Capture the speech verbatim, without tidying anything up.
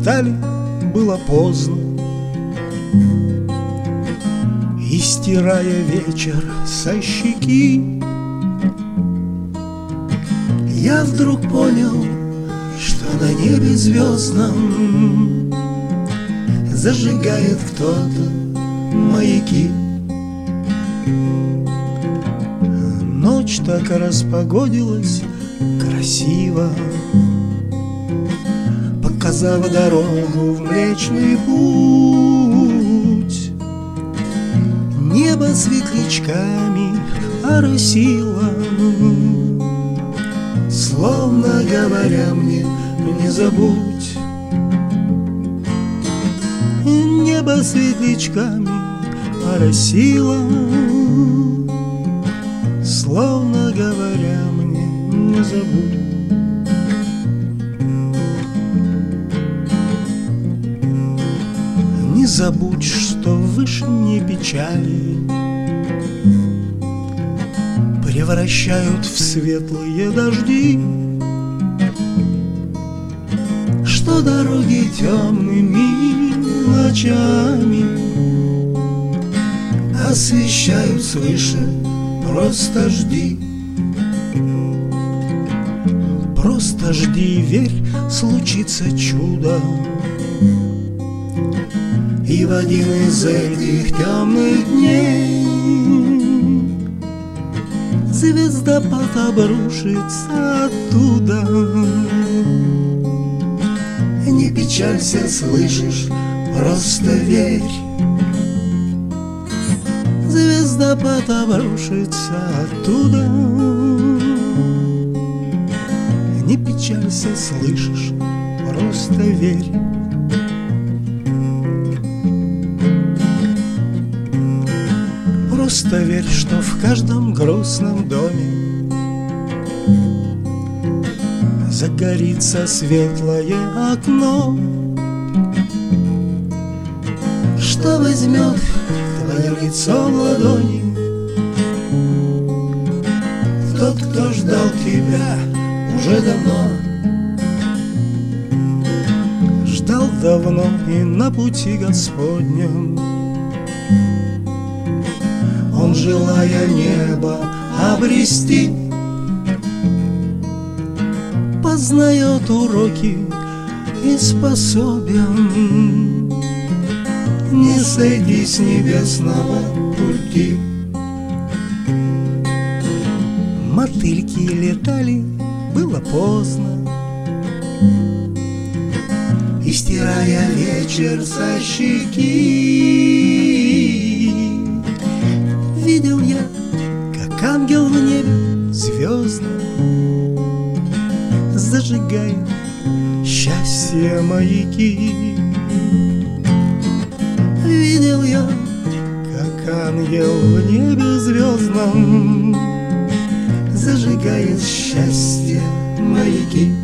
летали, было поздно. И стирая вечер со щеки, я вдруг понял, что на небе звездном зажигает кто-то маяки. Ночь так распогодилась красиво, показав дорогу в Млечный Путь. Небо светлячками оросило, словно говоря мне: не забудь. Небо светлячками оросило, словно говоря мне: не забудь. Не забудь, что в вышине печали превращают в светлые дожди, что дороги темными ночами освещают свыше. Просто жди, просто жди, верь, случится чудо. И в один из этих темных дней звездопад обрушится оттуда. Не печалься, слышишь, просто верь. Звездопад обрушится оттуда. Не печалься, слышишь, просто верь. Просто верь, что в каждом грустном доме загорится светлое окно, что возьмет твое лицо в ладони тот, кто ждал тебя уже давно. Ждал давно и на пути Господнем он, желая небо обрести, познает уроки и способен не сойти с небесного пути. Мотыльки летали, было поздно, и стирая вечер со щеки, видел я, как ангел в небе звездном зажигает счастье маяки. Видел я, как ангел в небе звездном зажигает счастье маяки.